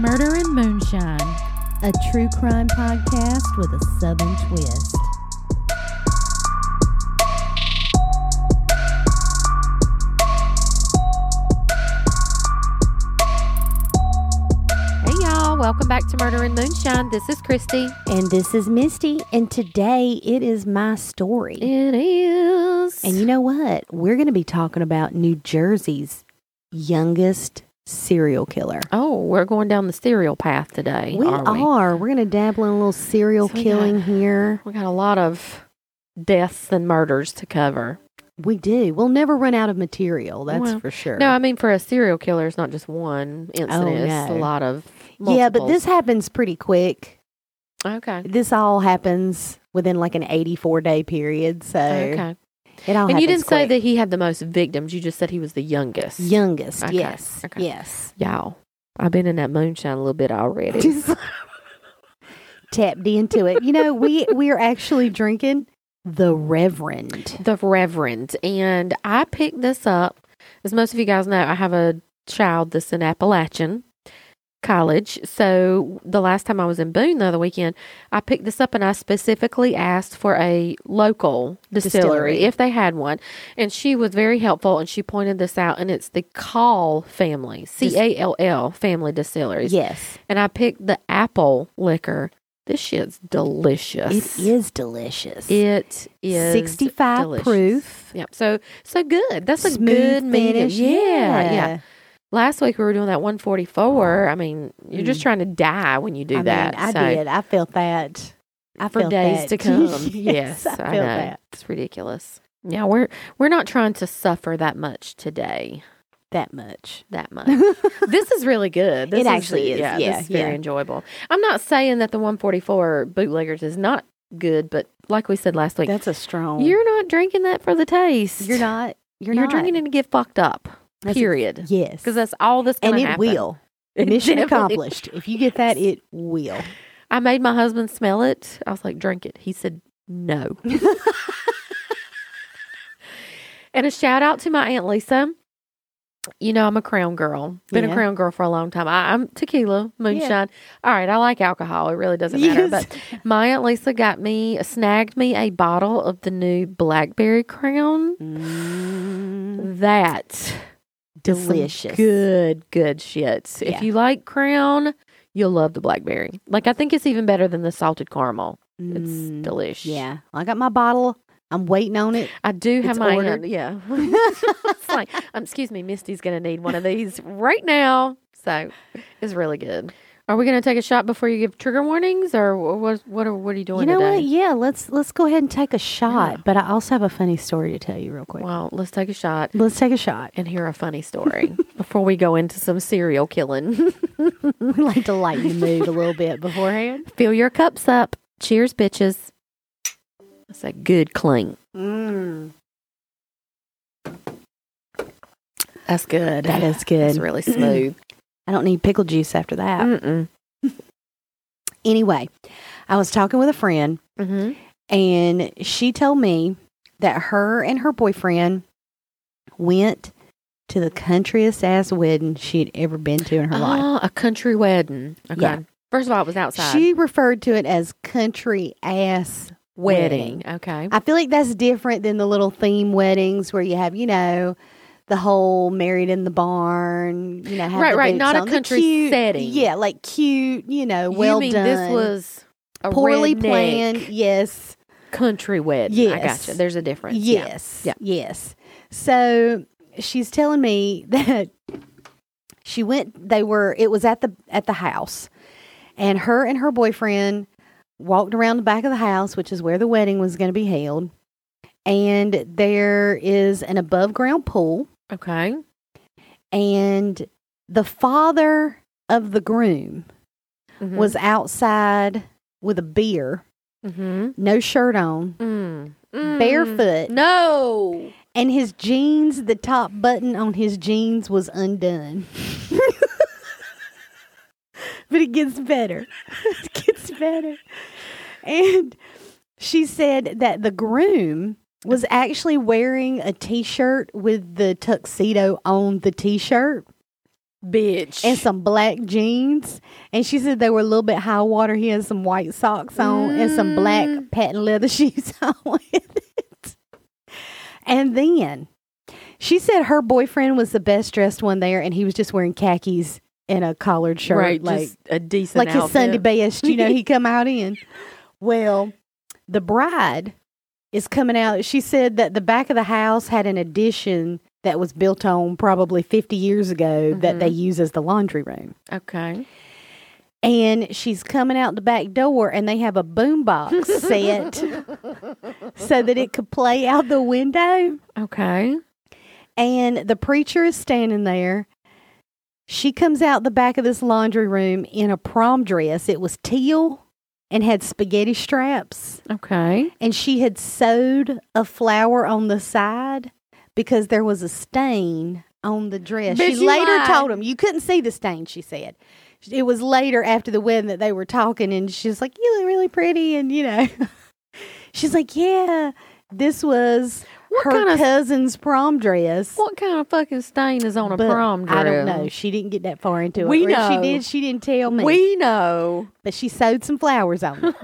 Murder and Moonshine, a true crime podcast with a southern twist. Hey y'all, welcome back to Murder and Moonshine. This is Christy. And this is Misty, and today it is my story. It is. And you know what? We're going to be talking about New Jersey's youngest serial killer. Oh, we're going down the serial path today. We are. We're going to dabble in a little serial killing here. We got a lot of deaths and murders to cover. We do. We'll never run out of material, that's for sure. No, I mean, for a serial killer, it's not just one incident. Oh, It's a no. lot of Yeah, but multiples. this happens pretty quick. Okay. This all happens within like an 84-day period, so Okay. it all And you happens didn't say quick. that he had the most victims. You just said he was the youngest. Youngest, Okay, yes. okay. Yes. Y'all, I've been in that moonshine a little bit already. Just tapped into it. You know, we are actually drinking the Reverend. The Reverend. And I picked this up. As most of you guys know, I have a child that's in Appalachian College. So the last time I was in Boone the other weekend, I picked this up and I specifically asked for a local distillery if they had one. And she was very helpful and she pointed this out, and it's the Call family, Call family distilleries. Yes. And I picked the apple liquor. This shit's delicious. It is delicious. It is 65 delicious. proof. Yep. So good. That's a Smooth good medium. finish. Yeah. Last week we were doing that 144. I mean, you're just trying to die when you do that. I So, did. I felt that. I for felt days that. to come. Yes, Yes, I felt know. that. It's ridiculous. Yeah, we're not trying to suffer that much today. That much. This is really good. This actually is. Yeah, Yeah, this is very yeah. enjoyable. I'm not saying that the 144 bootleggers is not good, but like we said last week, That's a strong. you're not drinking that for the taste. You're not. You're You're not. drinking it to get fucked up. That's- Period. Yes. Because that's all that's going and to it happen. will. It Mission definitely accomplished. If you get that, it will. I made my husband smell it. I was like, drink it. He said, no. And a shout out to my Aunt Lisa. You know, I'm a Crown girl. Been a Yeah. Crown girl for a long time. I'm tequila, moonshine. All right, I like alcohol. It really doesn't matter. Yes. But my Aunt Lisa snagged me a bottle of the new Blackberry Crown. That is some Delicious. good shit. Yeah. If you like Crown, you'll love the Blackberry. Like, I think it's even better than the salted caramel. It's delicious. Yeah. I got my bottle. I'm waiting on it. I do have It's my ordered. yeah. It's like, excuse me, Misty's going to need one of these right now. So it's really good. Are we going to take a shot before you give trigger warnings, or what are you doing You know today? what? Yeah, let's go ahead and take a shot. Yeah. But I also have a funny story to tell you real quick. Well, let's take a shot Let's take a shot. and hear a funny story before we go into some serial killing. We like to lighten the mood a little bit beforehand. Fill your cups up. Cheers, bitches. That's a good clink. That's good. That is good. It's really smooth. I don't need pickle juice after that. Mm-mm. Anyway, I was talking with a friend, Mm-hmm. and she told me that her and her boyfriend went to the countryest ass wedding she'd ever been to in her life. Oh, a country wedding. Okay. Yeah. First of all, it was outside. She referred to it as country ass wedding. Okay. I feel like that's different than the little theme weddings where you have, the whole married in the barn, have Right, the right. boots Not a on. The country cute- setting. Yeah, like cute, well you mean done. this was a poorly redneck planned. Yes. country wedding. I Yes. gotcha. There's a difference. Yes. Yeah. Yes. So she's telling me that she went, it was at the house, and her boyfriend walked around the back of the house, which is where the wedding was going to be held. And there is an above ground pool, Okay. and the father of the groom Mhm. was outside with a beer, Mhm. no shirt on, barefoot. No. and his jeans, the top button on his jeans was undone. But it gets better. It gets better. And she said that the groom was actually wearing a T-shirt with the tuxedo on the T-shirt. bitch. and some black jeans. And she said they were a little bit high water. He has some white socks on and some black patent leather shoes on with it. And then she said her boyfriend was the best dressed one there, and he was just wearing khakis and a collared shirt. Right, like just a decent like outfit. his Sunday best, he come out in. Well, the bride is coming out. She said that the back of the house had an addition that was built on probably 50 years ago that they use as the laundry room. Okay. And she's coming out the back door, and they have a boombox set so that it could play out the window. Okay. And the preacher is standing there. She comes out the back of this laundry room in a prom dress. It was teal and had spaghetti straps. Okay. And she had sewed a flower on the side because there was a stain on the dress. But She you later lied. told him, you couldn't see the stain, she said. It was later after the wedding that they were talking, and she's like, you look really pretty. And, she's like, yeah, this was her kind of- cousin's prom dress. What kind of fucking stain is on a But prom dress? I don't know. She didn't get that far into it. We Or if she know. did, she didn't tell me. We know. But she sewed some flowers on it.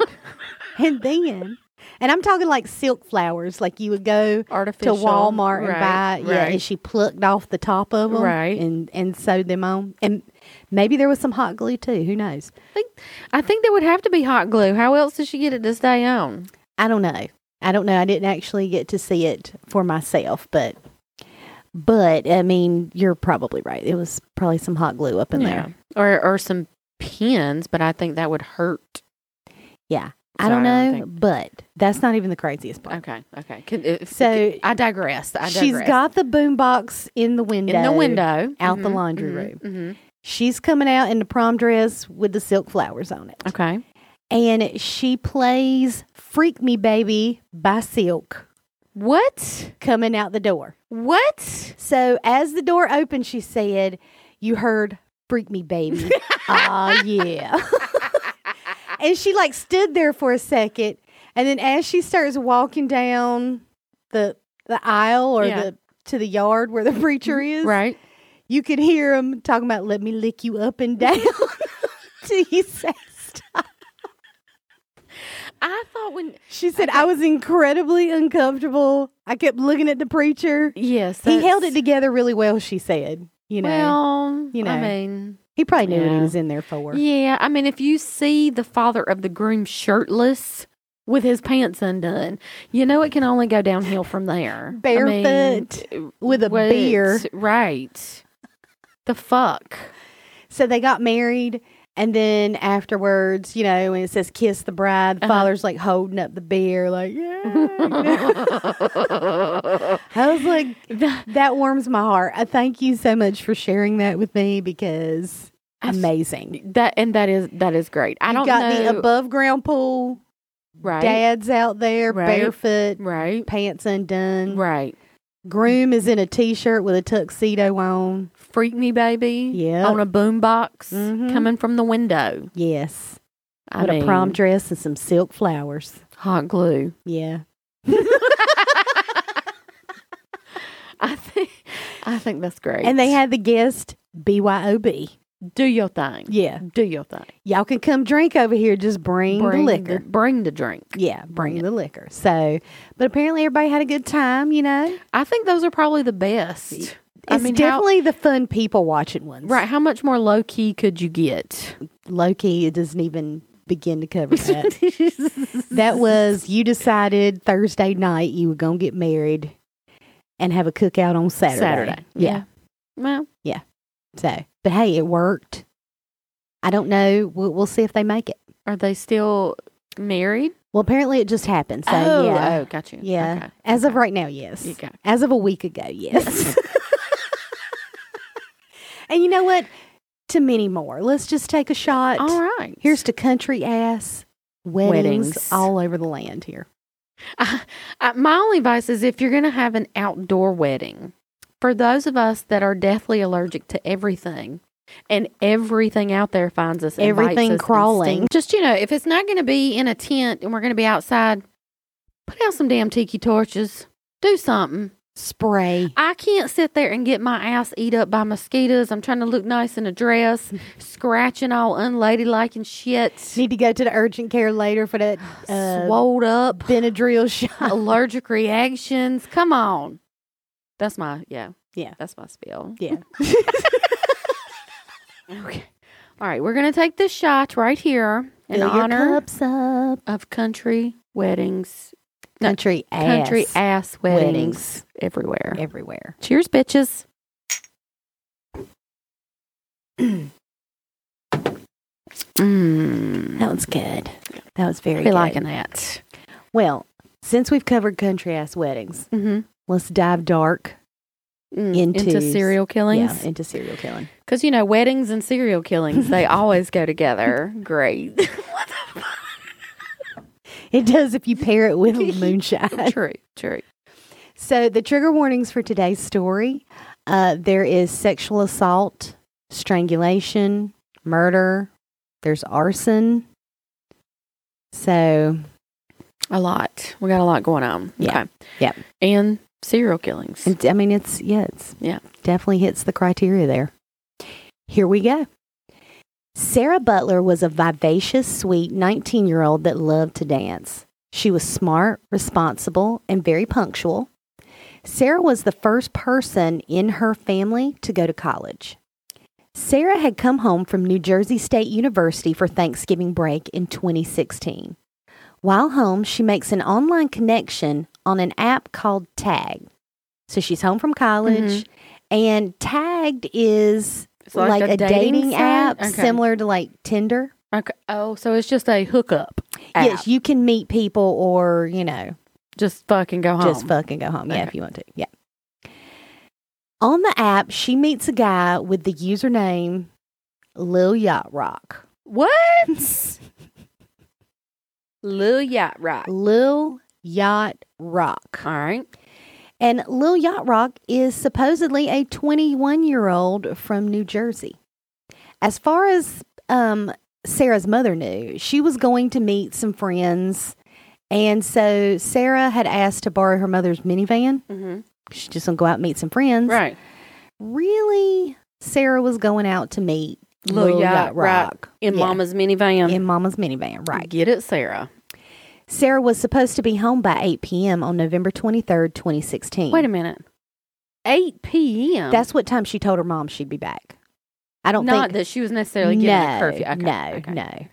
And I'm talking like silk flowers, like you would go Artificial. to Walmart and Right, buy. Yeah, right. and she plucked off the top of them, Right. and sewed them on. And maybe there was some hot glue too. Who knows? I think there would have to be hot glue. How else did she get it to stay on? I don't know. I didn't actually get to see it for myself, but I mean, you're probably right. It was probably some hot glue up in there. Or some pins, but I think that would hurt. Yeah. So I don't I know, don't think- but that's not even the craziest part. Okay. So I digress. She's got the boombox in the window. in the window out the Mhm, laundry mhm, room. mhm. She's coming out in the prom dress with the silk flowers on it. Okay. And she plays Freak Me Baby by Silk What? coming out the door. What? So as the door opened, she said, you heard Freak Me Baby. Yeah. And she stood there for a second. And then as she starts walking down the aisle or Yeah. to the yard where the preacher is, Right. you could hear him talking about, let me lick you up and down till you say stop. I thought when She said, I was incredibly uncomfortable. I kept looking at the preacher. yes, He held it that's- together really well, she said. Well, you know. I mean, He probably knew what he Yeah. was in there for. yeah. I mean, if you see the father of the groom shirtless with his pants undone, you know it can only go downhill from there. Barefoot with a what? beer. Right. The fuck. So they got married. And then afterwards, when it says kiss the bride, the father's holding up the beer, yeah. I was like, that warms my heart. I thank you so much for sharing that with me because amazing. That is great. I don't got know. the above ground pool. Right. Dad's out there Right. barefoot, Right. pants undone. Right. Groom is in a t-shirt with a tuxedo on. Freak Me Baby. Yep. On a boombox Mhm. coming from the window. Yes. I With mean, a prom dress and some silk flowers. hot glue. Yeah. I think that's great. And they had the guest BYOB. do your thing. Yeah. Do your thing. Y'all can come drink over here. Just bring the liquor. Bring the drink. Yeah, bring it. the liquor. So, but apparently everybody had a good time, I think those are probably the best. It's I mean, definitely the fun people watching ones. right. How much more low key could you get? Low key, it doesn't even begin to cover that. That was, you decided Thursday night you were going to get married and have a cookout on Saturday. Yeah. Well, So, but hey, it worked. I don't know. We'll see if they make it. are they still married? Well, apparently it just happened. So, yeah. Oh, got you. Yeah. Okay. As of right now, yes. You got As of a week ago, yes. And you know what? To many more. Let's just take a shot. All right. Here's to country ass weddings, Weddings. all over the land here. My only advice is if you're going to have an outdoor wedding, for those of us that are deathly allergic to everything, and everything out there finds us, invites Everything us, and crawling. stings. Just, if it's not going to be in a tent and we're going to be outside, put out some damn tiki torches. Do something. spray. I can't sit there and get my ass eat up by mosquitoes. I'm trying to look nice in a dress, scratching all unladylike and shit. Need to go to the urgent care later for that Swolled up, Benadryl shot. allergic reactions. Come on. That's my, Yeah. that's my spiel. Yeah. Okay. All right. We're going to take this shot right here in Fill your honor cups up. of country weddings. Country Country ass weddings weddings. everywhere. Everywhere. Cheers, bitches. That was good. That was very Be good. liking that. Well, since we've covered country ass weddings, Mm-hmm. let's dive dark Into serial killings. Yeah, into serial killing. Because, weddings and serial killings, they always go together. Great. It does if you pair it with moonshine. True. So the trigger warnings for today's story, there is sexual assault, strangulation, murder, there's arson. So A lot. We got a lot going on. Yeah. Okay. Yep. And serial killings. it's definitely hits the criteria there. Here we go. Sarah Butler was a vivacious, sweet 19-year-old that loved to dance. She was smart, responsible, and very punctual. Sarah was the first person in her family to go to college. Sarah had come home from New Jersey State University for Thanksgiving break in 2016. While home, she makes an online connection on an app called Tag. So she's home from college, and Tagged is It's like a dating site? app Okay. similar to like Tinder. Okay. Oh, so it's just a hookup app. Yes, you can meet people or, Just fucking go home. just fucking go home. Yeah, Okay. if you want to. Yeah. On the app, she meets a guy with the username Lil Yacht Rock. What? Lil Yacht Rock. Lil Yacht Rock. All right. And Lil Yacht Rock is supposedly a 21-year-old from New Jersey. As far as Sarah's mother knew, she was going to meet some friends. And so Sarah had asked to borrow her mother's minivan. Mm-hmm. She's just going to go out and meet some friends. Right. Really, Sarah was going out to meet Lil Yacht Rock in Yeah, Mama's minivan. in Mama's minivan, right. Get it, Sarah. Sarah was supposed to be home by 8 p.m. on November 23rd, 2016. Wait a minute. 8 p.m. That's what time she told her mom she'd be back. I don't not think... that she was necessarily getting a curfew. Okay. No.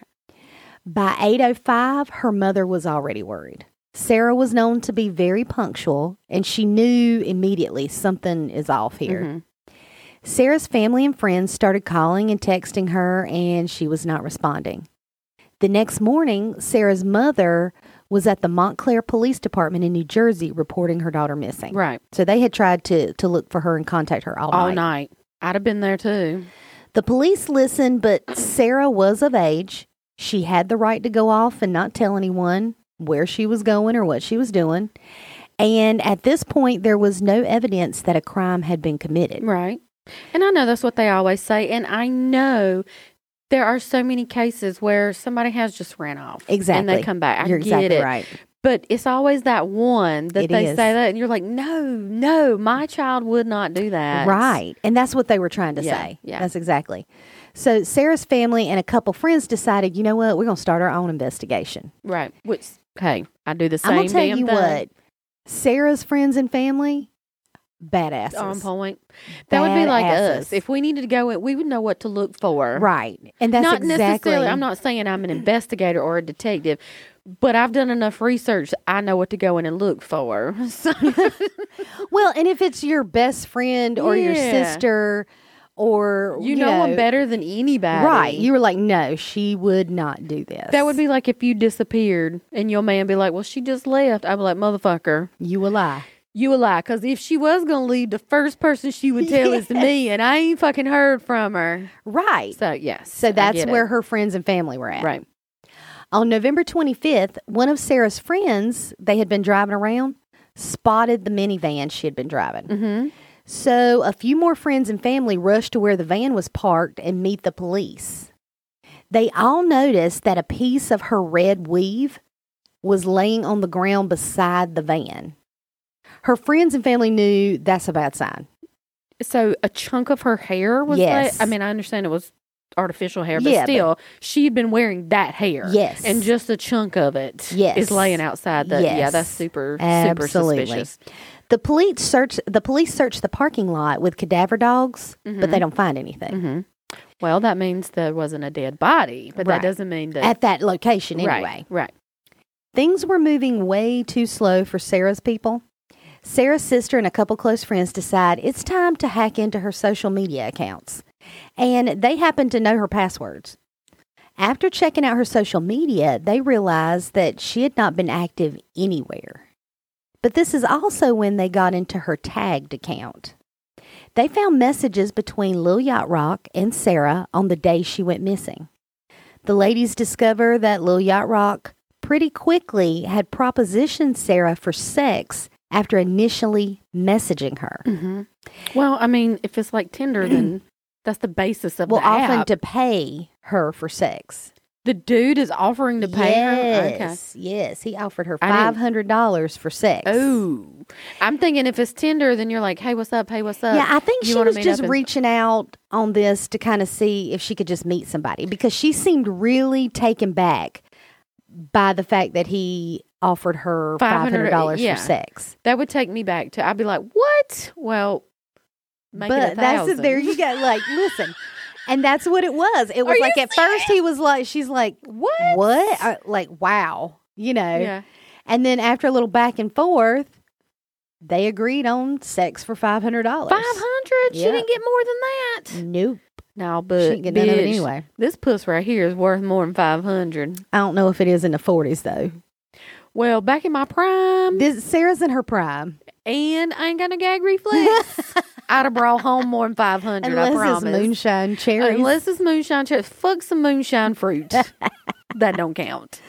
By 8:05, her mother was already worried. Sarah was known to be very punctual, and she knew immediately something is off here. Mhm. Sarah's family and friends started calling and texting her, and she was not responding. The next morning, Sarah's mother was at the Montclair Police Department in New Jersey reporting her daughter missing. Right. So they had tried to look for her and contact her all Night. I'd have been there too. The police listened, but Sarah was of age. She had the right to go off and not tell anyone where she was going or what she was doing. And at this point, there was no evidence that a crime had been committed. Right. And I know that's what they always say. And I know there are so many cases where somebody has just ran off. Exactly. And they come back. You're get exactly it. right. But it's always that one that It they is. say that. And you're like, no, my child would not do that. Right. And that's what they were trying to Yeah, say. yeah. That's exactly. So Sarah's family and a couple friends decided, you know what? We're going to start our own investigation. Right. Which, hey, I do the same I'm going to tell damn you thing. what. Sarah's friends and family, badasses. On point. That would be like Badasses. us. If we needed to go in, we would know what to look for. Right. And that's Not exactly. necessarily, I'm not saying I'm an investigator or a detective, but I've done enough research. I know what to go in and look for. So, Well, and if it's your best friend or your Yeah. sister or, you know them better than anybody. Right. You were like, no, she would not do this. That would be like if you disappeared and your man be like, well, she just left. I'd be like, motherfucker, You will lie. you a lie. Because if she was going to leave, the first person she would tell is me, and I ain't fucking heard from her. Right. So, yes. So I that's get where it. her friends and family were at. Right. On November 25th, one of Sarah's friends, they had been driving around, spotted the minivan she had been driving. Mm-hmm. So a few more friends and family rushed to where the van was parked and meet the police. They all noticed that a piece of her red weave was laying on the ground beside the van. Her friends and family knew that's a bad sign. So a chunk of her hair was Yes. I mean, I understand it was artificial hair, but Yeah, still, she had been wearing that hair. Yes. And just a chunk of it is laying outside. Yeah, Yes. that's super Absolutely. suspicious. The police searched the parking lot with cadaver dogs, but they don't find anything. Mm-hmm. Well, that means there wasn't a dead body, but Right. that doesn't mean that. At that location anyway. Right. Things were moving way too slow for Sarah's people. Sarah's sister and a couple close friends decide it's time to hack into her social media accounts. And they happen to know her passwords. After checking out her social media, they realized that she had not been active anywhere. But this is also when they got into her tagged account. They found messages between Lil Yacht Rock and Sarah on the day she went missing. The ladies discover that Lil Yacht Rock pretty quickly had propositioned Sarah for sex after initially messaging her. Mm-hmm. Well, I mean, if it's like Tinder, then that's the basis of the app. Often to pay her for sex. The dude is offering to pay her? Okay. Yes. He offered her I $500 for sex. Oh, I'm thinking if it's Tinder, then you're like, hey, what's up? Hey, what's up? Yeah, I think You she wanna was meet just up and- reaching out on this to kind of see if she could just meet somebody because she seemed really taken back by the fact that he offered her $500 yeah. for sex. That would take me back to, I'd be like, what? Well, make But it 1,000. there you go. Like, listen. And that's what it was. It was Are like you at first he was like, she's like, What? what? Like, wow. You know. Yeah. And then after a little back and forth, they agreed on sex for $500. 500? She Yeah. didn't get more than that. Nope. No, She but didn't get none of it bitch, anyway. this puss right here is worth more than 500. I don't know if it is in the 40s though. Well, back in my prime, Sarah's in her prime. and I ain't got a gag reflex, I'd have brought home more than 500, I Unless promise. it's moonshine cherries. Unless it's moonshine cherries. Fuck some moonshine fruit. That don't count.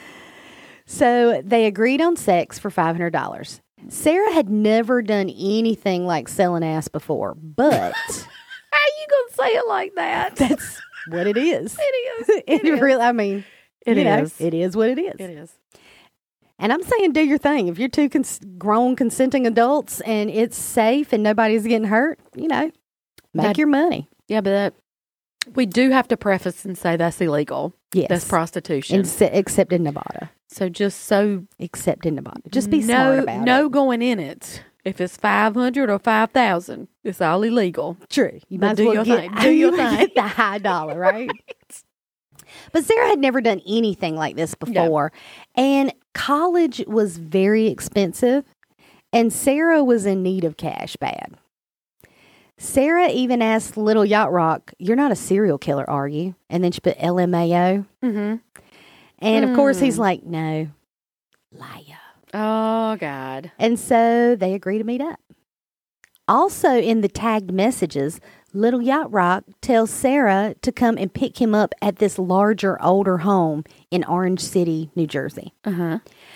So they agreed on sex for $500. Sarah had never done anything like selling ass before, but How you going to say it like that? that's what it is. It is. It is. really, I mean, It you know, is. it is what it is. It is. And I'm saying do your thing. If you're two grown consenting adults and it's safe and nobody's getting hurt, you know, make your money. Yeah, but we do have to preface and say that's illegal. Yes. That's prostitution. Except in Nevada. So just so Except in Nevada. Just be smart about it. going in it. If it's 500 or 5,000, it's all illegal. True. You But might do as well your get, thing. Do your thing. get the high dollar, right? But Sarah had never done anything like this before. And college was very expensive. And Sarah was in need of cash bad. Sarah even asked Little Yacht Rock, "You're not a serial killer, are you?" And then she put LMAO. Mm-hmm. And of course he's like, "No, liar." Oh, God. And so they agree to meet up. Also in the tagged messages, Little Yacht Rock tells Sarah to come and pick him up at this larger, older home in Orange City, New Jersey. Uh-huh.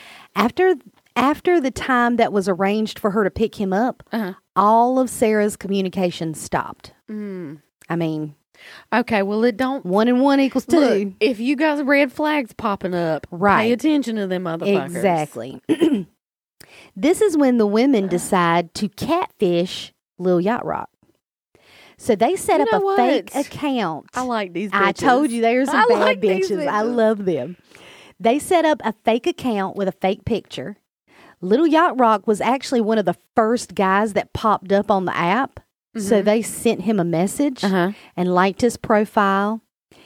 After the time that was arranged for her to pick him up, all of Sarah's communication stopped. Mm. I mean, Okay, well, it don't... 1 and 1 equals 2. Look, if you got red flags popping up, Right. pay attention to them motherfuckers. Exactly. This is when the women decide to catfish Lil Yacht Rock. So they set You up know a fake what? account. I like these bitches. I told you they were some I bad like these bitches. I bitches. love them. They set up a fake account with a fake picture. Little Yacht Rock was actually one of the first guys that popped up on the app. So they sent him a message and liked his profile.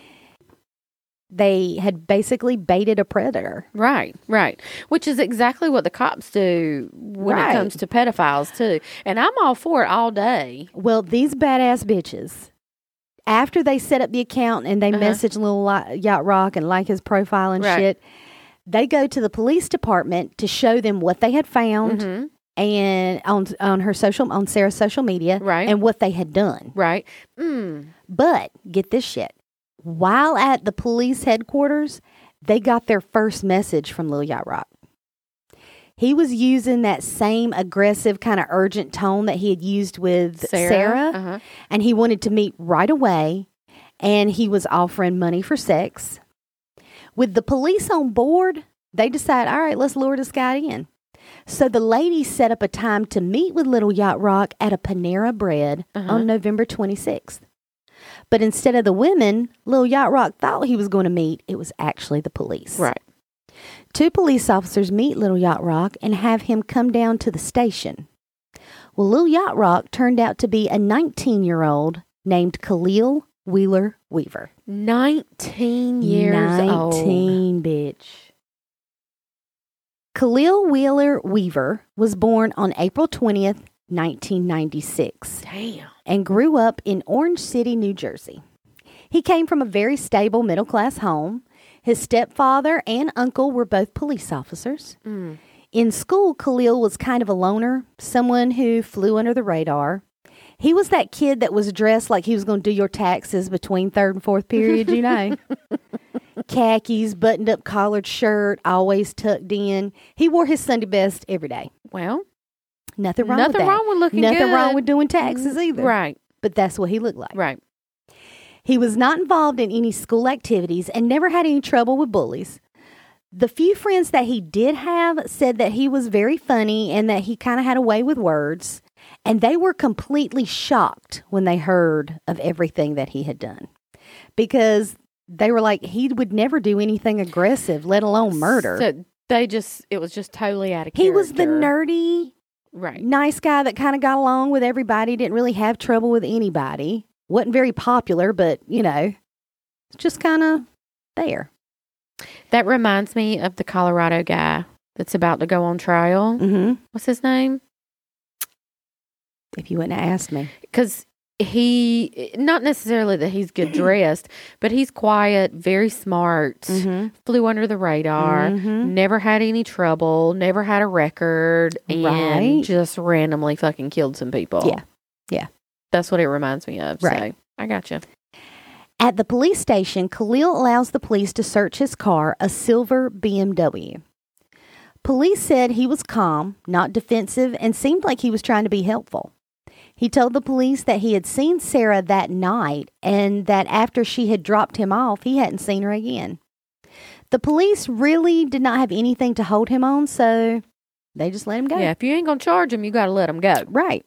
They had basically baited a predator. Right. Which is exactly what the cops do when Right. it comes to pedophiles, too. And I'm all for it all day. Well, these badass bitches, after they set up the account and they message Little Yacht Rock and like his profile and Right. shit, they go to the police department to show them what they had found and on Sarah's social media, Right. and what they had done. Right. But get this shit. While at the police headquarters, they got their first message from Lil Yacht Rock. He was using that same aggressive kind of urgent tone that he had used with Sarah. And he wanted to meet right away. And he was offering money for sex. With the police on board, they decide, all right, let's lure this guy in. So the lady set up a time to meet with Little Yacht Rock at a Panera Bread on November 26th. But instead of the women Little Yacht Rock thought he was going to meet, it was actually the police. Right. 2 police officers meet Little Yacht Rock and have him come down to the station. Well, Little Yacht Rock turned out to be a 19-year-old named Khalil Wheeler Weaver. 19 years old. 19, bitch. Khalil Wheeler Weaver was born on April 20th, 1996. Damn. And grew up in Orange City, New Jersey. He came from a very stable middle-class home. His stepfather and uncle were both police officers. In school, Khalil was kind of a loner, someone who flew under the radar. He was that kid that was dressed like he was going to do your taxes between 3rd and 4th period, you know. Khakis, buttoned-up collared shirt, always tucked in. He wore his Sunday best every day. Well, nothing wrong with that. Nothing wrong with looking good. Nothing wrong with doing taxes either. Right. But that's what he looked like. Right. He was not involved in any school activities and never had any trouble with bullies. The few friends that he did have said that he was very funny and that he kind of had a way with words. And they were completely shocked when they heard of everything that he had done. Because they were like, he would never do anything aggressive, let alone murder. So it was just totally out of character. He was the nerdy, right, nice guy that kind of got along with everybody, didn't really have trouble with anybody. Wasn't very popular, but, you know, just kind of there. That reminds me of the Colorado guy that's about to go on trial. Mm-hmm. What's his name? If you wouldn't have asked me. Because he, not necessarily that he's good dressed, but he's quiet, very smart, flew under the radar, never had any trouble, never had a record, and just randomly fucking killed some people. Yeah. Yeah. That's what it reminds me of. Right. So I gotcha. At the police station, Khalil allows the police to search his car, a silver BMW. Police said he was calm, not defensive, and seemed like he was trying to be helpful. He told the police that he had seen Sarah that night and that after she had dropped him off, he hadn't seen her again. The police really did not have anything to hold him on, so they just let him go. Yeah, if you ain't going to charge him, you got to let him go. Right.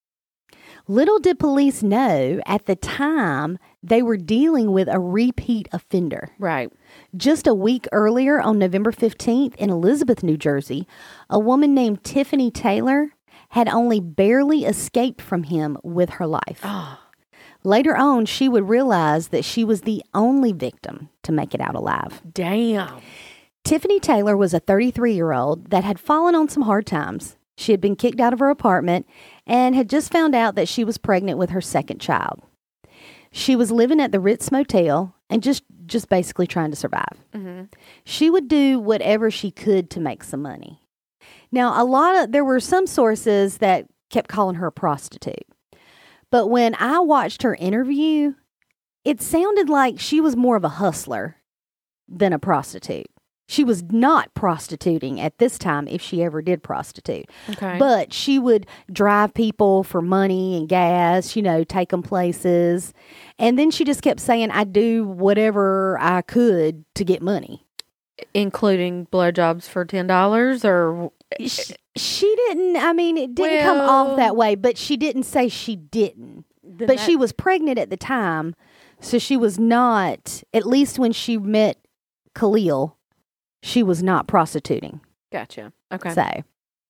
Little did police know at the time they were dealing with a repeat offender. Right. Just a week earlier, on November 15th in Elizabeth, New Jersey, a woman named Tiffany Taylor had only barely escaped from him with her life. Oh. Later on, she would realize that she was the only victim to make it out alive. Damn. Tiffany Taylor was a 33-year-old that had fallen on some hard times. She had been kicked out of her apartment and had just found out that she was pregnant with her second child. She was living at the Ritz Motel and just basically trying to survive. Mm-hmm. She would do whatever she could to make some money. Now, there were some sources that kept calling her a prostitute. But when I watched her interview, it sounded like she was more of a hustler than a prostitute. She was not prostituting at this time if she ever did prostitute. Okay. But she would drive people for money and gas, take them places. And then she just kept saying, I do whatever I could to get money. Including blowjobs for $10 or... She didn't, it didn't come off that way, but she didn't say she didn't. But she was pregnant at the time, so she was not, at least when she met Khalil, she was not prostituting. Gotcha. Okay. So,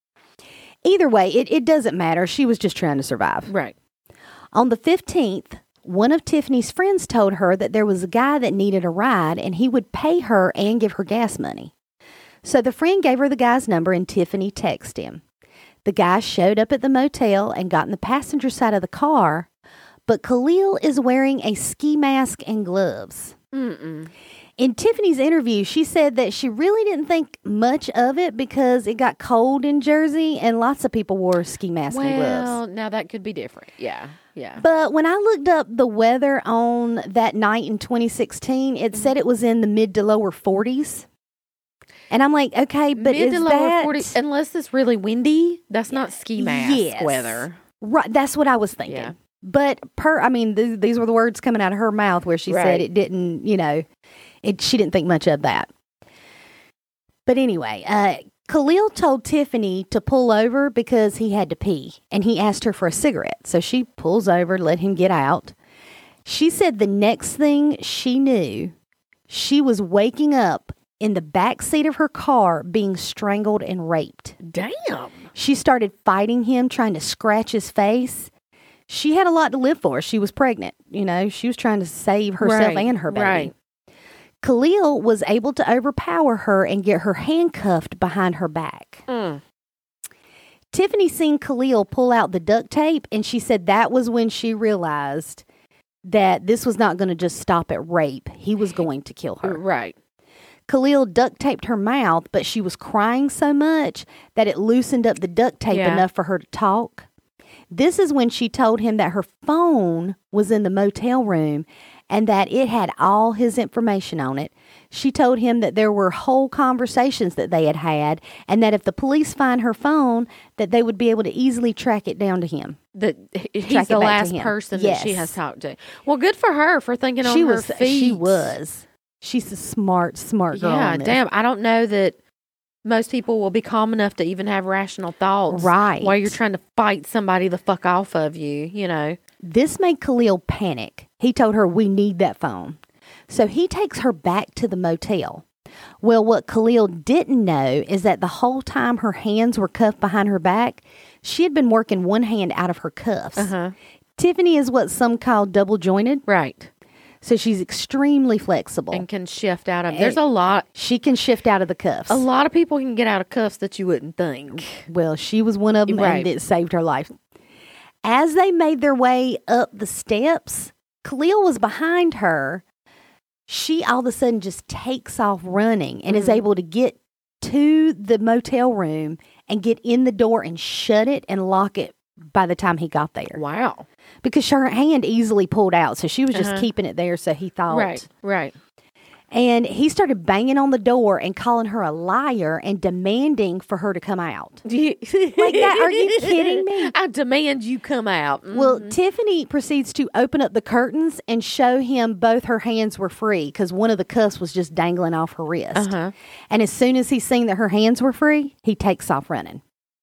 either way, it doesn't matter. She was just trying to survive. Right. On the 15th, one of Tiffany's friends told her that there was a guy that needed a ride and he would pay her and give her gas money. So the friend gave her the guy's number and Tiffany texted him. The guy showed up at the motel and got in the passenger side of the car, but Khalil is wearing a ski mask and gloves. Mm-mm. In Tiffany's interview, she said that she really didn't think much of it because it got cold in Jersey and lots of people wore ski masks and gloves. Well, now that could be different. Yeah. But when I looked up the weather on that night in 2016, it said it was in the mid to lower 40s. And I'm like, okay, but mid to lower that 40s, unless it's really windy, that's not ski mask weather. Right, that's what I was thinking. Yeah. But these were the words coming out of her mouth where she said it didn't, she didn't think much of that. But anyway, Khalil told Tiffany to pull over because he had to pee, and he asked her for a cigarette. So she pulls over, let him get out. She said the next thing she knew, she was waking up in the back seat of her car being strangled and raped. Damn. She started fighting him, trying to scratch his face. She had a lot to live for. She was pregnant. You know, she was trying to save herself and her baby. Right. Khalil was able to overpower her and get her handcuffed behind her back. Tiffany seen Khalil pull out the duct tape, and she said that was when she realized that this was not going to just stop at rape. He was going to kill her. Right. Khalil duct taped her mouth, but she was crying so much that it loosened up the duct tape enough for her to talk. This is when she told him that her phone was in the motel room and that it had all his information on it. She told him that there were whole conversations that they had had, and that if the police find her phone, that they would be able to easily track it down to him. That he's the last person that she has talked to. Well, good for her for thinking on her feet. She was. She's a smart girl. Yeah, damn. I don't know that most people will be calm enough to even have rational thoughts. Right. While you're trying to fight somebody the fuck off of you, you know. This made Khalil panic. He told her, we need that phone. So he takes her back to the motel. Well, what Khalil didn't know is that the whole time her hands were cuffed behind her back, she had been working one hand out of her cuffs. Tiffany is what some call double jointed. Right. So she's extremely flexible. And can shift out of... There's a lot... She can shift out of the cuffs. A lot of people can get out of cuffs that you wouldn't think. Well, she was one of them, and it saved her life. As they made their way up the steps, Khalil was behind her. She all of a sudden just takes off running and is able to get to the motel room and get in the door and shut it and lock it by the time he got there. Wow. Because her hand easily pulled out, so she was just keeping it there, so he thought. Right. And he started banging on the door and calling her a liar and demanding for her to come out. Like that? Are you kidding me? I demand you come out. Well, Tiffany proceeds to open up the curtains and show him both her hands were free because one of the cuffs was just dangling off her wrist. And as soon as he seen that her hands were free, he takes off running.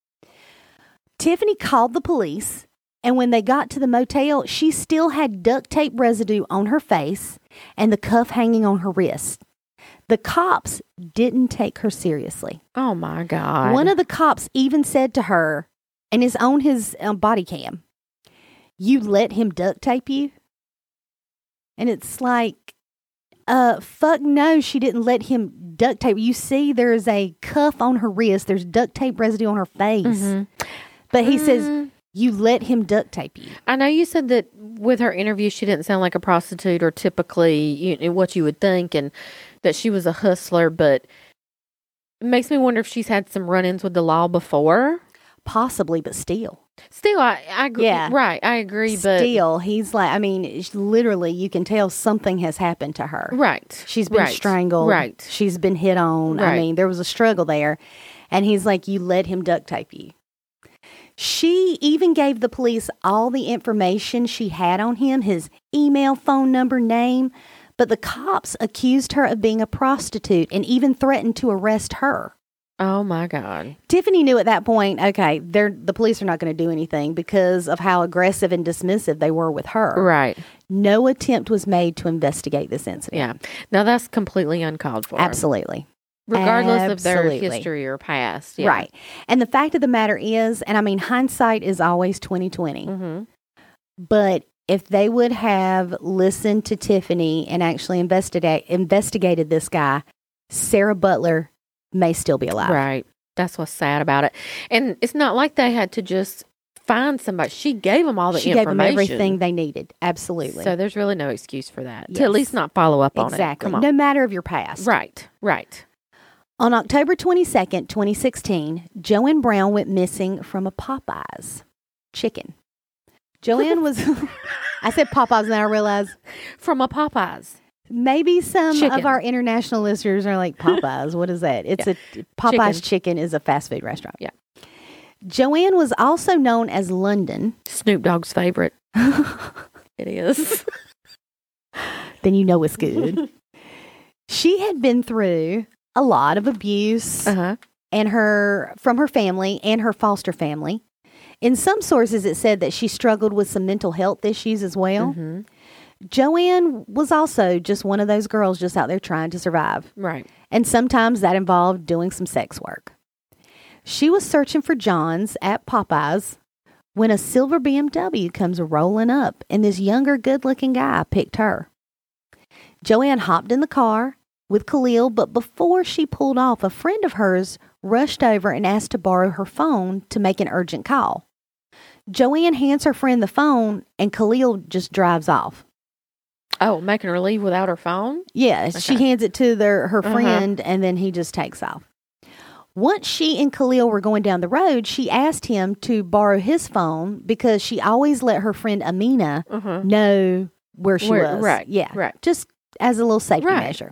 Tiffany called the police, and when they got to the motel, she still had duct tape residue on her face and the cuff hanging on her wrist. The cops didn't take her seriously. Oh, my God. One of the cops even said to her, and it's on his body cam, "You let him duct tape you?" And it's like, fuck no, she didn't let him duct tape. You see there's a cuff on her wrist. There's duct tape residue on her face. But he says, you let him duct tape you. I know you said that with her interview, she didn't sound like a prostitute or typically what you would think, and that she was a hustler, but it makes me wonder if she's had some run-ins with the law before. Possibly, but still. Still, I agree. Yeah. Right, I agree, but... Still, he's like, I mean, literally, you can tell something has happened to her. Right. She's been strangled. Right. She's been hit on. Right. I mean, there was a struggle there. And he's like, you let him duct tape you. She even gave the police all the information she had on him, his email, phone number, name, but the cops accused her of being a prostitute and even threatened to arrest her. Oh, my God. Tiffany knew at that point, okay, the police are not going to do anything because of how aggressive and dismissive they were with her. Right. No attempt was made to investigate this incident. Yeah. Now, that's completely uncalled for. Absolutely. Regardless of their history or past. Yeah. Right. And the fact of the matter is, and I mean, hindsight is always 20/20. But if they would have listened to Tiffany and actually investigated this guy, Sarah Butler may still be alive. Right. That's what's sad about it. And it's not like they had to just find somebody. She gave them all the information. She gave them everything they needed. Absolutely. So there's really no excuse for that. Yes. To at least not follow up on it. Exactly. No matter of your past. Right. Right. On October 22nd, 2016, Joanne Brown went missing from a Popeyes chicken. Joanne was... I said Popeyes and then I realized... From a Popeyes. Maybe some of our international listeners are like, Popeyes, what is that? It's a Popeyes chicken is a fast food restaurant. Yeah. Joanne was also known as London. Snoop Dogg's favorite. It is. Then you know it's good. She had been through a lot of abuse and from her family and her foster family. In some sources, it said that she struggled with some mental health issues as well. Mm-hmm. Joanne was also just one of those girls just out there trying to survive. Right. And sometimes that involved doing some sex work. She was searching for John's at Popeyes when a silver BMW comes rolling up, and this younger, good-looking guy picked her. Joanne hopped in the car with Khalil, but before she pulled off, a friend of hers rushed over and asked to borrow her phone to make an urgent call. Joanne hands her friend the phone, and Khalil just drives off. Oh, making her leave without her phone? Yeah, Okay. she hands it to her friend, and then he just takes off. Once she and Khalil were going down the road, she asked him to borrow his phone because she always let her friend Amina know where she was. Right. Yeah. Right. Just as a little safety Right. measure.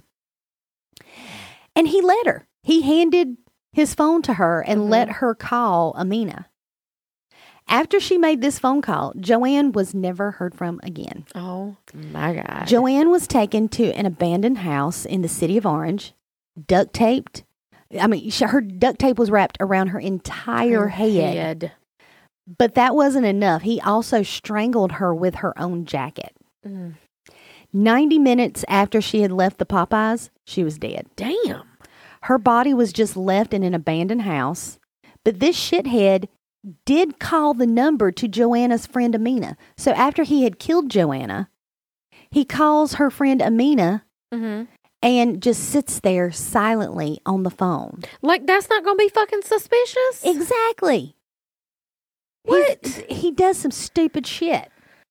And he let her. He handed his phone to her and let her call Amina. After she made this phone call, Joanne was never heard from again. Oh, my God. Joanne was taken to an abandoned house in the city of Orange, duct taped. I mean, her duct tape was wrapped around her entire head. But that wasn't enough. He also strangled her with her own jacket. 90 minutes after she had left the Popeyes, she was dead. Damn. Her body was just left in an abandoned house. But this shithead did call the number to Joanna's friend Amina. So after he had killed Joanna, he calls her friend Amina and just sits there silently on the phone. Like, that's not going to be fucking suspicious? Exactly. What? He does some stupid shit.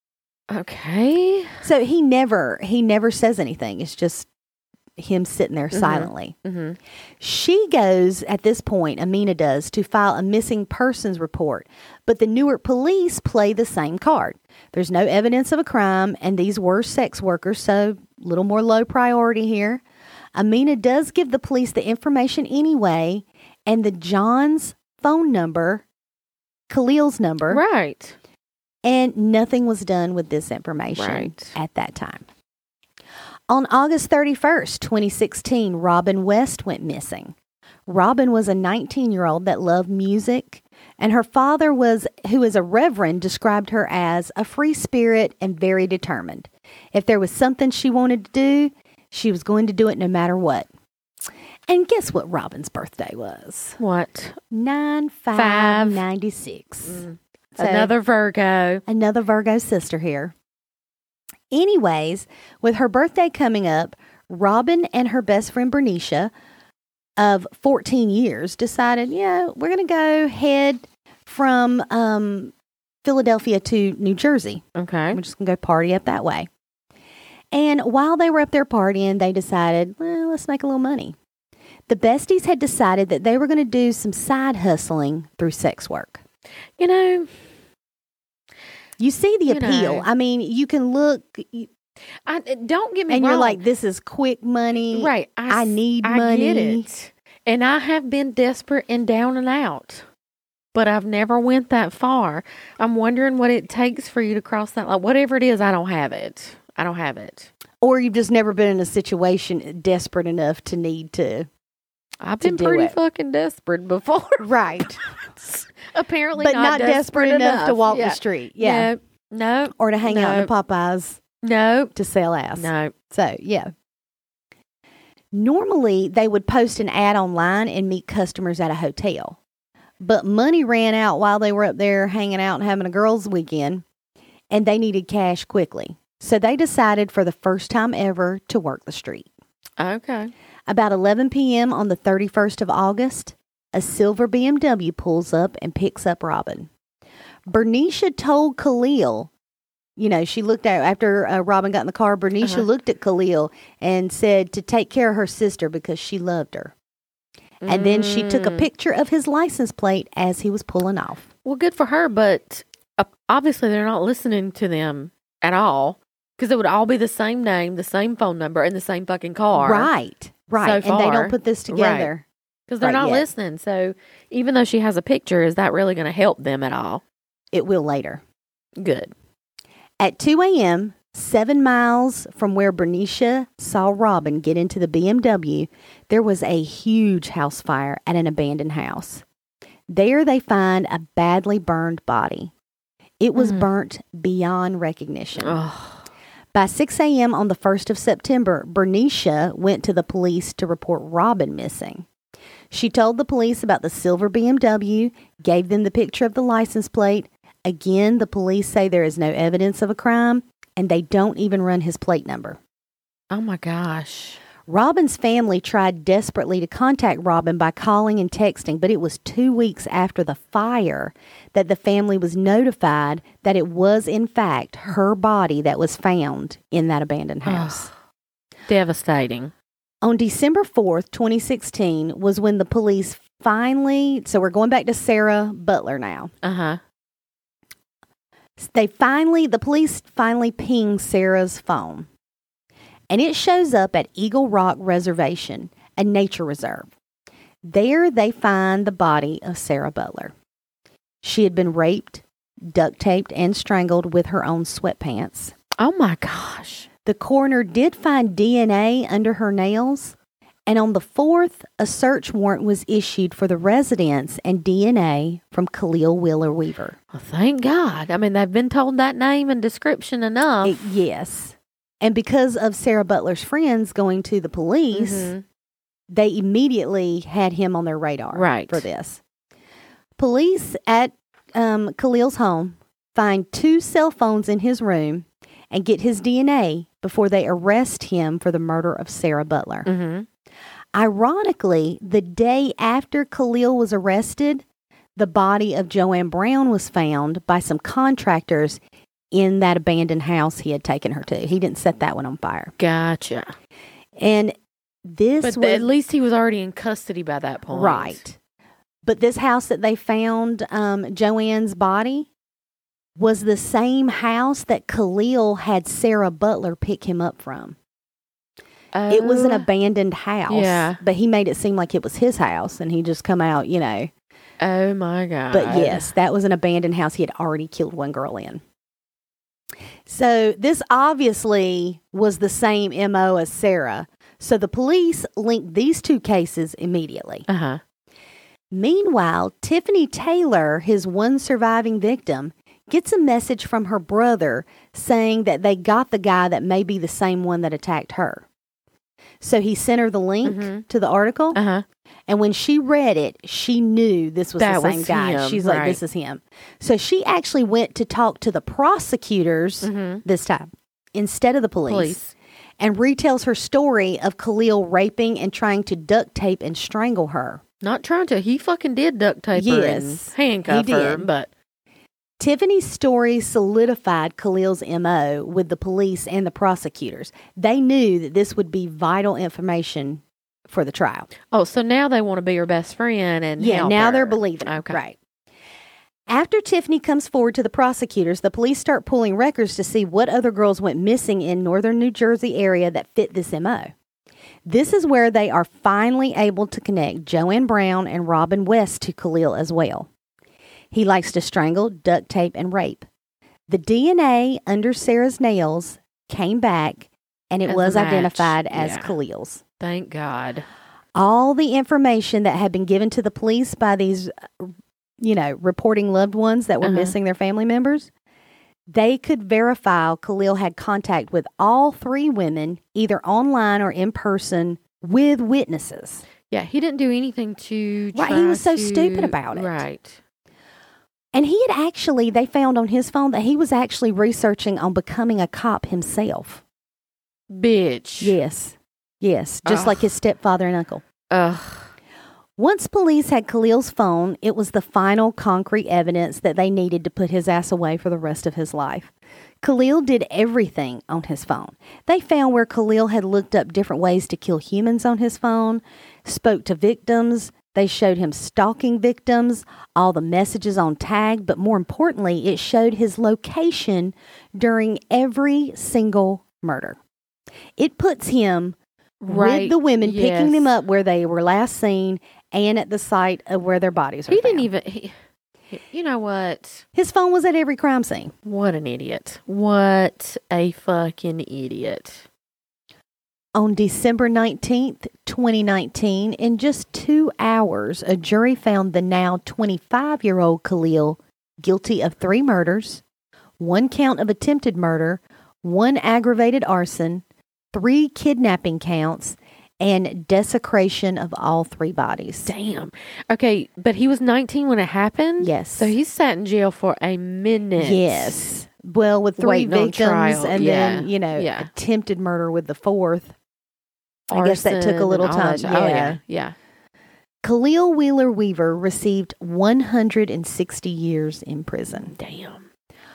Okay. So he never says anything. It's just him sitting there silently. She goes, at this point, Amina does, to file a missing persons report. But the Newark police play the same card. There's no evidence of a crime, and these were sex workers, so a little more low priority here. Amina does give the police the information anyway, and the John's phone number, Khalil's number. Right. And nothing was done with this information Right. at that time. On August 31st, 2016, Robin West went missing. Robin was a 19-year-old that loved music, and her father, who is a reverend, described her as a free spirit and very determined. If there was something she wanted to do, she was going to do it no matter what. And guess what Robin's birthday was? What? 9/5/96. So, Another Virgo. Another Virgo sister here. Anyways, with her birthday coming up, Robin and her best friend Bernicia of 14 years decided, we're going to go head from Philadelphia to New Jersey. Okay. We're just going to go party up that way. And while they were up there partying, they decided, let's make a little money. The besties had decided that they were going to do some side hustling through sex work. You know, you see the You appeal. know. I mean, you can look, don't get me and wrong. you're like, this is quick money. right. I need money. I get it. And I have been desperate and down and out, but I've never went that far. I'm wondering what it takes for you to cross that line. Whatever it is, I don't have it. I don't have it. Or you've just never been in a situation desperate enough to need to. I've to been do pretty it. fucking desperate before. Right. Apparently But not desperate enough to walk the street. Yeah. No. Or to hang out in No. Popeyes No. to sell ass. No. So, yeah. Normally, they would post an ad online and meet customers at a hotel. But money ran out while they were up there hanging out and having a girls' weekend, and they needed cash quickly. So they decided for the first time ever to work the street. Okay. About 11 p.m. on the 31st of August, a silver BMW pulls up and picks up Robin. Bernicia told Khalil, she looked at, after Robin got in the car, Bernicia looked at Khalil and said to take care of her sister because she loved her. And then she took a picture of his license plate as he was pulling off. Well, good for her, but obviously they're not listening to them at all because it would all be the same name, the same phone number, and the same fucking car. Right. So And they far. don't put this together. Because they're Right not yet. listening. So even though she has a picture, is that really going to help them at all? It will later. Good. At 2 a.m., 7 miles from where Bernicia saw Robin get into the BMW, there was a huge house fire at an abandoned house. There they find a badly burned body. It was burnt beyond recognition. Oh. By 6 a.m. on the 1st of September, Bernicia went to the police to report Robin missing. She told the police about the silver BMW, gave them the picture of the license plate. Again, the police say there is no evidence of a crime, and they don't even run his plate number. Oh, my gosh. Robin's family tried desperately to contact Robin by calling and texting, but it was 2 weeks after the fire that the family was notified that it was, in fact, her body that was found in that abandoned house. Devastating. On December 4th, 2016, was when the police finally, so we're going back to Sarah Butler now. Uh-huh. The police finally ping Sarah's phone. And it shows up at Eagle Rock Reservation, a nature reserve. There they find the body of Sarah Butler. She had been raped, duct taped, and strangled with her own sweatpants. Oh, my gosh. The coroner did find DNA under her nails, and on the 4th, a search warrant was issued for the residence and DNA from Khalil Wheeler Weaver. Well, thank God. I mean, they've been told that name and description enough. Yes. And because of Sarah Butler's friends going to the police, they immediately had him on their radar for this. Police at Khalil's home find 2 cell phones in his room and get his DNA before they arrest him for the murder of Sarah Butler. Ironically, the day after Khalil was arrested, the body of Joanne Brown was found by some contractors in that abandoned house he had taken her to. He didn't set that one on fire. Gotcha. And this But at least he was already in custody by that point. Right. But this house that they found Joanne's body was the same house that Khalil had Sarah Butler pick him up from. It was an abandoned house, but he made it seem like it was his house, and he just come out, you know. Oh, my God. But yes, that was an abandoned house he had already killed one girl in. So this obviously was the same MO as Sarah. So the police linked these 2 cases immediately. Meanwhile, Tiffany Taylor, his one surviving victim, gets a message from her brother saying that they got the guy that may be the same one that attacked her. So he sent her the link to the article. And when she read it, she knew this was the same guy. Him, She's like, this is him. So she actually went to talk to the prosecutors this time instead of the police. And retells her story of Khalil raping and trying to duct tape and strangle her. Not trying to. He fucking did duct tape her and handcuff her. But Tiffany's story solidified Khalil's MO with the police and the prosecutors. They knew that this would be vital information for the trial. Oh, so now they want to be her best friend and help now her. They're believing. Okay. Right. After Tiffany comes forward to the prosecutors, the police start pulling records to see what other girls went missing in northern New Jersey area that fit this MO. This is where they are finally able to connect Joanne Brown and Robin West to Khalil as well. He likes to strangle, duct tape, and rape. The DNA under Sarah's nails came back, and it was identified as Khalil's. Thank God. All the information that had been given to the police by these, reporting loved ones that were missing their family members, they could verify Khalil had contact with all 3 women, either online or in person, with witnesses. Yeah, he didn't do anything to Right, he was so stupid about it. Right. And they found on his phone that he was actually researching on becoming a cop himself. Bitch. Yes, just like his stepfather and uncle. Ugh. Once police had Khalil's phone, it was the final concrete evidence that they needed to put his ass away for the rest of his life. Khalil did everything on his phone. They found where Khalil had looked up different ways to kill humans on his phone, spoke to victims. They showed him stalking victims, all the messages on tag, but more importantly, it showed his location during every single murder. It puts him with the women, picking them up where they were last seen and at the site of where their bodies were found. You know what? His phone was at every crime scene. What an idiot. What a fucking idiot. On December 19th, 2019, in just 2 hours, a jury found the now 25-year-old Khalil guilty of 3 murders, 1 count of attempted murder, 1 aggravated arson, 3 kidnapping counts, and desecration of all 3 bodies. Damn. Okay, but he was 19 when it happened? Yes. So he sat in jail for a minute. Yes. Well, with 3 Waiting on victims trial. and Yeah. then, Yeah. attempted murder with the 4th. I guess that took a little Arson and all time. that. Oh, Yeah. yeah. Khalil Wheeler Weaver received 160 years in prison. Damn.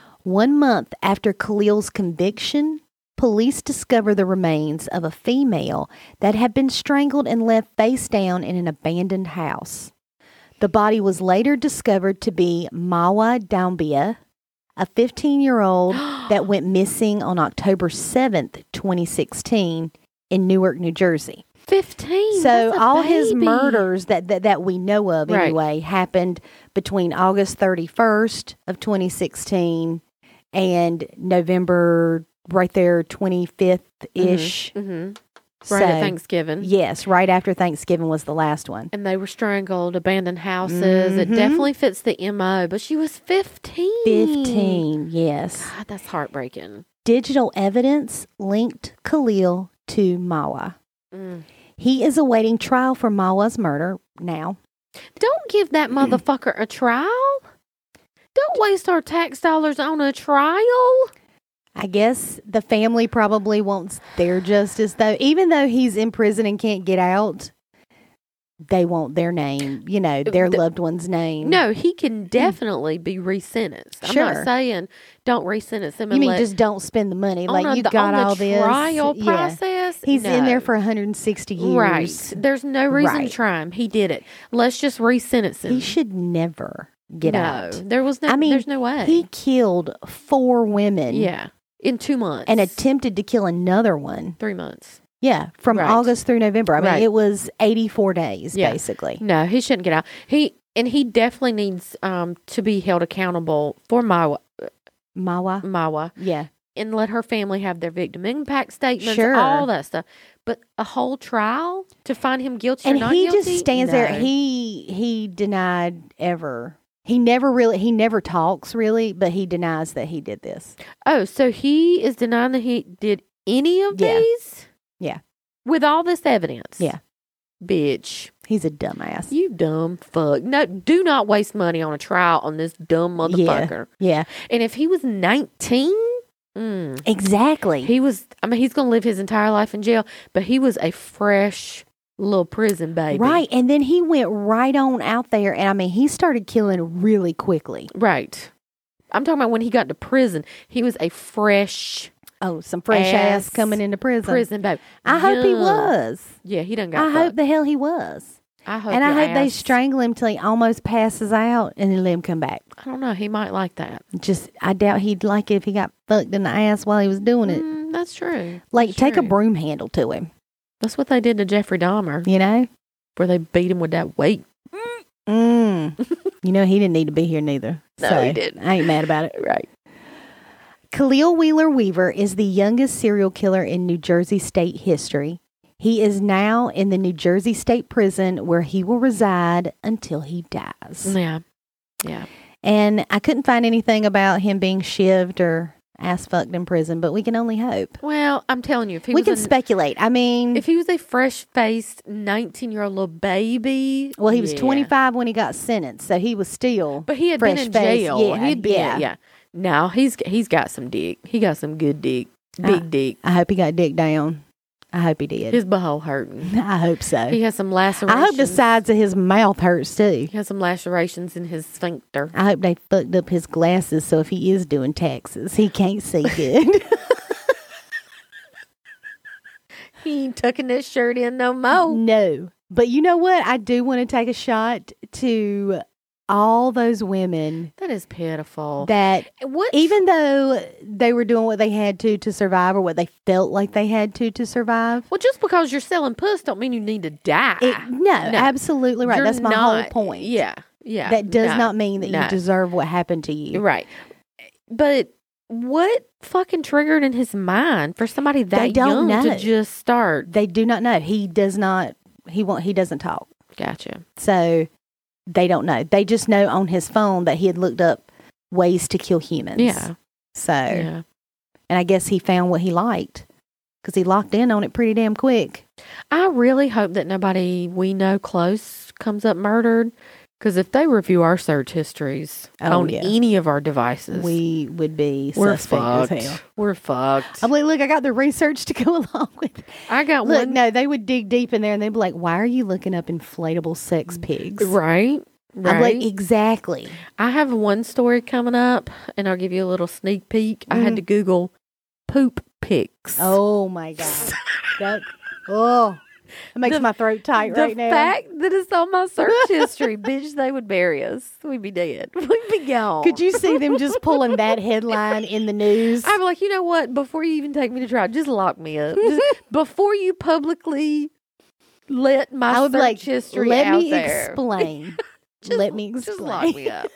1 month after Khalil's conviction, police discovered the remains of a female that had been strangled and left face down in an abandoned house. The body was later discovered to be Mawa Doumbia, a 15-year-old that went missing on October 7th, 2016 in Newark, New Jersey. 15. So That's a all his baby. murders that we know of Right. anyway happened between August 31st of 2016 and November right there 25th-ish. Mm-hmm. So, Right at Thanksgiving. yes, right after Thanksgiving was the last one. And they were strangled, abandoned houses. It Mhm. definitely fits the MO, but she was 15. 15, yes. God, that's heartbreaking. Digital evidence linked Khalil to Mawa. Mm. He is awaiting trial for Mawa's murder now. Don't give that motherfucker a trial. Don't waste our tax dollars on a trial. I guess the family probably wants their justice, though. Even though he's in prison and can't get out, they want their name, their loved one's name. No, he can definitely be resentenced. I'm Sure. not saying don't resentence him. You and mean let, just don't spend the money? on Like, you the, got on all the this. trial Yeah. process? He's in there No. for 160 years. Right. There's no reason Right. to try him. He did it. Let's just resentence him. He should never get no, out. There was no. I mean, there's no way. He killed 4 women. yeah, in 2 months And attempted to kill another one. 3 months. Yeah, from Right. August through November. I mean, Right. it was 84 days, Yeah. basically. No, he shouldn't get out. He definitely needs to be held accountable for Mawa. Mawa Yeah. and let her family have their victim impact statements, Sure. all that stuff. But a whole trial to find him guilty And or not he guilty? just stands there. No. He denied ever. He never talks really, but he denies that he did this. Oh, so he is denying that he did any of Yeah. these? Yeah. With all this evidence? Yeah. Bitch. He's a dumbass. You dumb fuck. No, do not waste money on a trial on this dumb motherfucker. Yeah. And if he was 19, Exactly. he's going to live his entire life in jail, but he was a fresh little prison baby. Right. And then he went right on out there. And I mean, he started killing really quickly. Right. I'm talking about when he got to prison, he was a fresh Oh, some fresh ass Ass coming into prison. baby. I hope he Young. was. Yeah, he done got I hope fucked. the hell he was. I hope And I your hope they ass- strangle him till he almost passes out and then let him come back. I don't know. He might like that. I doubt he'd like it if he got fucked in the ass while he was doing it. That's true. Like, That's take a true. broom handle to him, That's what they did to Jeffrey Dahmer, you know? where they beat him with that weight. Mm. He didn't need to be here neither. No, So, he didn't. I ain't mad about it. Right. Khalil Wheeler Weaver is the youngest serial killer in New Jersey state history. He is now in the New Jersey State Prison where he will reside until he dies. Yeah. Yeah. And I couldn't find anything about him being shivved or ass fucked in prison, but we can only hope. Well, I'm telling you, if he We was can a, speculate. I mean, if he was a fresh-faced 19-year-old little baby, well, he was yeah. 25 when he got sentenced, so he was still. But he had been in fresh-faced. jail. Yeah, He'd been, yeah. yeah. Now he's got some dick. He got some good dick, big dick. I hope he got dick down. I hope he did. His butthole hurting. I hope so. He has some lacerations. I hope the sides of his mouth hurts too. He has some lacerations in his sphincter. I hope they fucked up his glasses so if he is doing taxes, he can't see good. He ain't tucking that shirt in no more. No. But you know what? I do want to take a shot to all those women That is pitiful. that What? even though they were doing what they had to survive or what they felt like they had to survive. Well, just because you're selling puss don't mean you need to die. No, absolutely right. You're That's my whole not- point. Yeah. Yeah. That does no, not mean that no. you deserve what happened to you. Right. But what fucking triggered in his mind for somebody that They don't young know. to just start? They do not know. He does not. He doesn't talk. Gotcha. So they don't know. They just know on his phone that he had looked up ways to kill humans. Yeah. So, Yeah. and I guess he found what he liked because he locked in on it pretty damn quick. I really hope that nobody we know close comes up murdered. Because if they review our search histories on any of our devices, we would be we're suspect fucked. as hell. We're fucked. I'm like, look, I got the research to go along with it. I got Look, one. no, they would dig deep in there and they'd be like, why are you looking up inflatable sex pigs? Right. Right. I'm like, exactly. I have one story coming up, and I'll give you a little sneak peek. I had to Google poop pics. Oh my God. It makes my throat tight right now. The fact that it's on my search history, bitch, they would bury us. We'd be dead. We'd be gone. Could you see them just pulling that headline in the news? I'm like, you know what? Before you even take me to trial, just lock me up. Just, before you publicly let my I would search be like, history let out me there. explain. Let me explain. Just lock me up.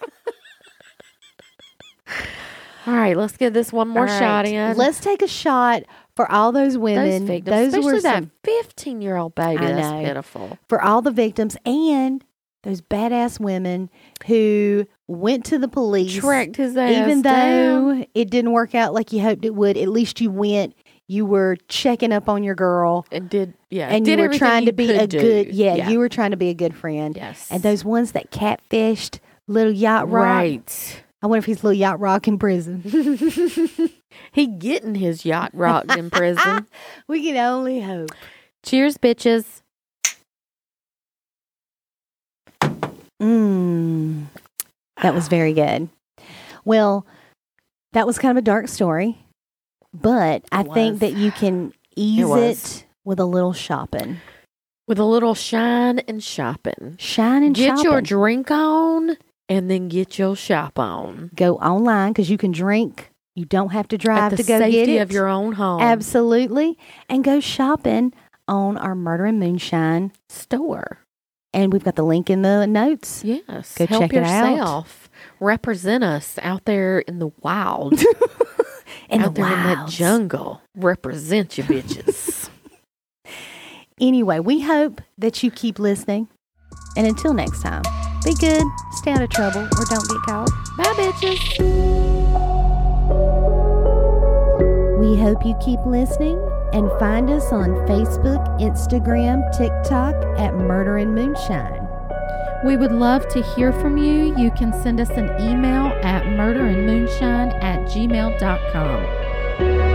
All right, let's give this one more All shot right. in. Let's take a shot for all those women. Those victims, especially were that some, 15-year-old baby. I That's know. pitiful. for all the victims and those badass women who went to the police. Tracked his ass Even down. though it didn't work out like you hoped it would, at least you went. You were checking up on your girl. And did And did you were everything trying you to be could a do. good, you were trying to be a good friend. Yes. And those ones that catfished Little Yacht Rock. Right. I wonder if he's Little Yacht Rock in prison. He getting his yacht rocked in prison. We can only hope. Cheers, bitches. That was very good. Well, that was kind of a dark story, but I think that you can ease it with a little shopping. With a little shine and shopping. Shine and Get shopping. your drink on and then get your shop on. Go online because you can drink. You don't have to drive At the to go get safety it. of your own home. Absolutely. And go shopping on our Murder and Moonshine Store. And we've got the link in the notes. Yes. Go Help check it out. yourself. Represent us out there in the wild. out there in that jungle. Represent you bitches. Anyway, we hope that you keep listening. And until next time, be good, stay out of trouble, or don't get caught. Bye, bitches. We hope you keep listening and find us on Facebook, Instagram, TikTok at Murder and Moonshine. We would love to hear from you. You can send us an email at murderandmoonshine@gmail.com.